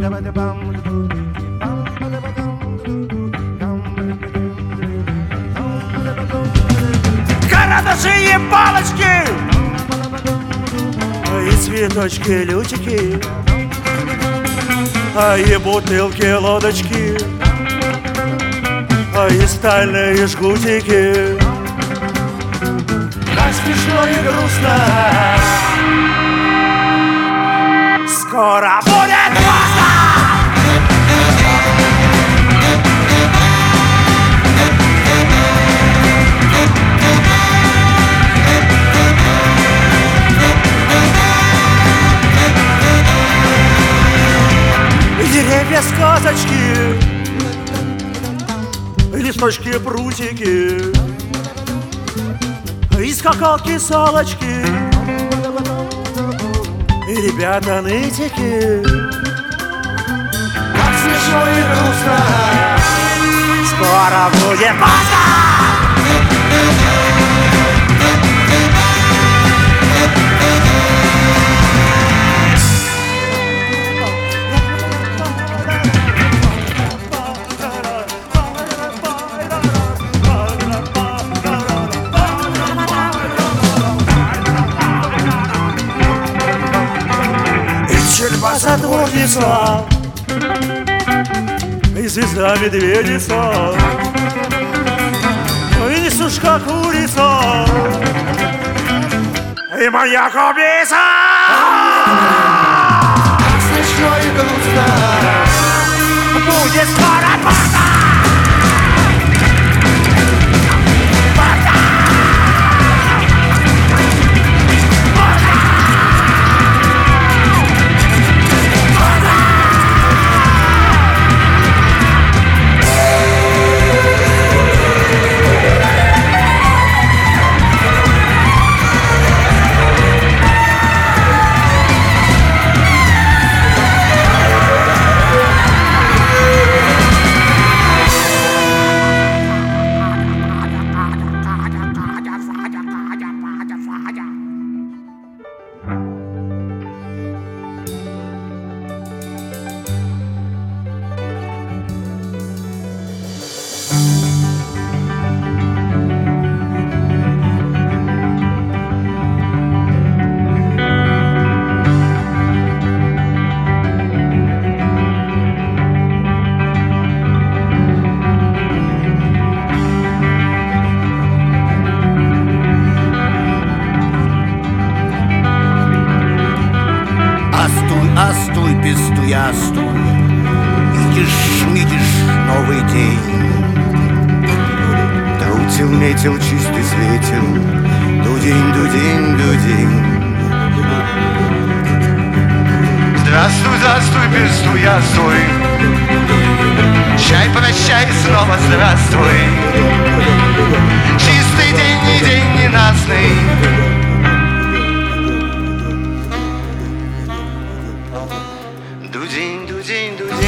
Карандаши и палочки, и цветочки, лютики, и бутылки, лодочки, и стальные жгутики. Как смешно и грустно, скоро будет поздно. Деревья, сказочки, листочки, прутики, и скакалки, салочки, и ребята нытики. Как смешно и грустно, скоро будет поздно. Затворница и звезда медведица, и несушка курица, и маньяк убийца. Как смешно и грустно, будет скоро поздно. Остуй, пестуй, остуй, видишь новый день. Трутил, метил, чистый светил, дудень, дудень, дудень. Здравствуй, пестуй, остуй, чай, прощай, снова здравствуй. Чистый день и день ненастный. Дудень, дудень, дудень.